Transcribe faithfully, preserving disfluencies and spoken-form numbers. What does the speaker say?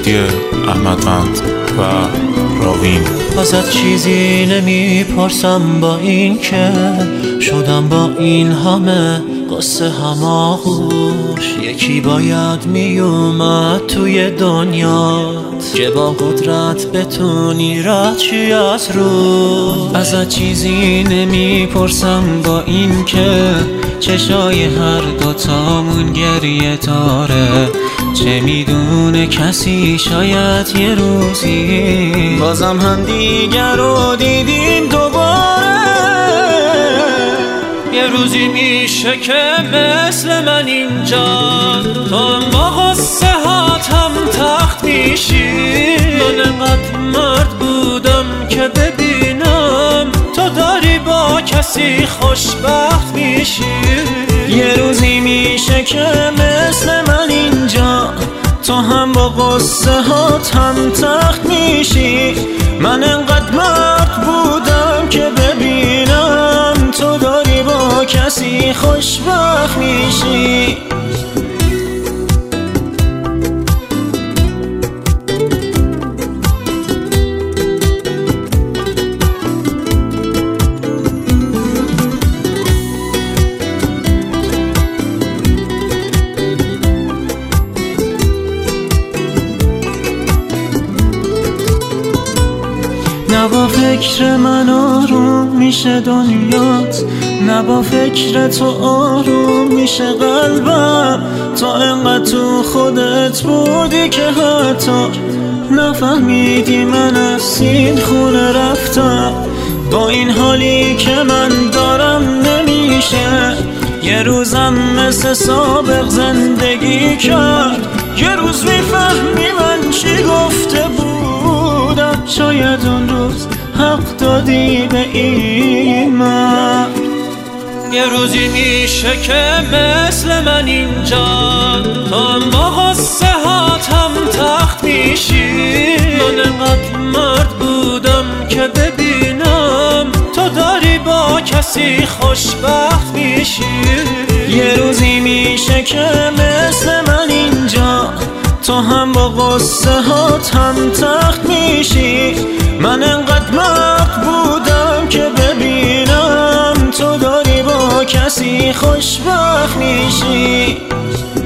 مهدی احمدوند و راوین. ازت چیزی نمیپرسم با این که شدم با این همه قصه هماغوش. یکی باید میومد توی دنیات که با قدرت بتونی رد چی از رو. ازت چیزی نمیپرسم با این که چشای هر دوتامون گریه داره. چه میدونه کسی شاید یه روزی بازم هم دیگر رو دیدیم دوباره. یه روزی میشه که مثل من اینجا تو هم با غصه هاتم تخت میشی. من انقدر مرد بودم که ببینم تو داری با کسی خوشبخت میشی. یه روزی میشه که مثل من اینجا تو هم با غصه هاتم تخت میشی. من انقدر مرد بودم که ببینم تو داری با کسی خوشبخت میشی. نه با فکر من آروم میشه دنیات، نه با فکر تو آروم میشه قلبم. تو انقدر تو خودت بودی که حتی نفهمیدی من از این خونه رفتم. با این حالی که من دارم نمیشه یه روزم مثل سابق زندگی کرد. یه روز میفهمی من چی گفته بودم، شاید اون روز حق دادی به این من. یه روزی میشه که مثل من اینجا تو هم با غصه هاتم تخت میشی. من انقدر مرد بودم که ببینم تو داری با کسی خوشبخت میشی. یه روزی میشه که مثل من اینجا تو هم با غصه هاتم تخت میشی. من انقدر مرد بودم که ببینم تو داری با کسی خوشبخت میشی.